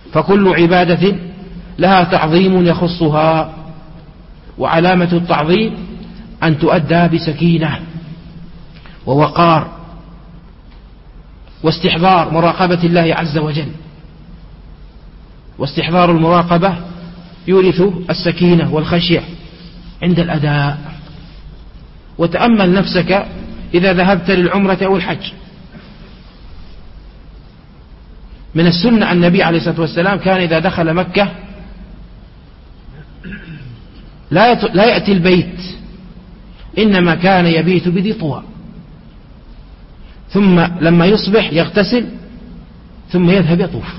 فكل عبادة لها تعظيم يخصها، وعلامة التعظيم أن تؤدى بسكينة ووقار واستحضار مراقبة الله عز وجل. واستحضار المراقبة يورث السكينة والخشية عند الأداء. وتأمل نفسك إذا ذهبت للعمرة أو الحج. من السنة النبي عليه الصلاة والسلام كان إذا دخل مكة لا يأتي البيت، إنما كان يبيت بذي طوى، ثم لما يصبح يغتسل ثم يذهب يطوف.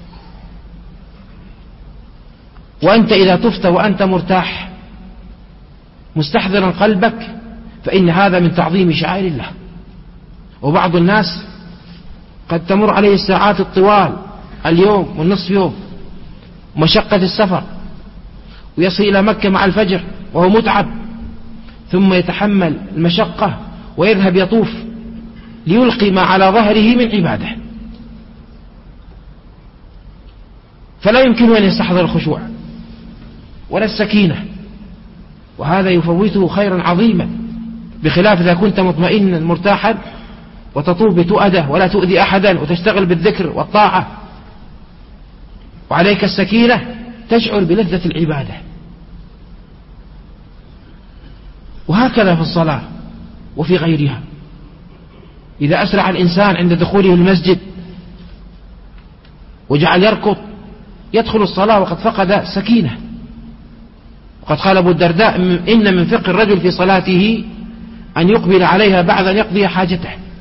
وأنت إذا طفت وأنت مرتاح مستحضرا قلبك فإن هذا من تعظيم شعائر الله. وبعض الناس قد تمر عليه الساعات الطوال، اليوم والنصف يوم، مشقة السفر، ويصل إلى مكة مع الفجر وهو متعب، ثم يتحمل المشقة ويذهب يطوف ليلقي ما على ظهره من عبادة، فلا يمكن أن يستحضر الخشوع ولا السكينة، وهذا يفوته خيرا عظيما، بخلاف إذا كنت مطمئنا مرتاحا وتطوف بتؤدة ولا تؤذي أحدا وتشتغل بالذكر والطاعة وعليك السكينة تشعر بلذة العبادة. وهكذا في الصلاة وفي غيرها. إذا أسرع الإنسان عند دخوله المسجد وجعل يركض يدخل الصلاة وقد فقد سكينة. وقد قال أبو الدرداء: إن من فقه الرجل في صلاته أن يقبل عليها بعد أن يقضي حاجته.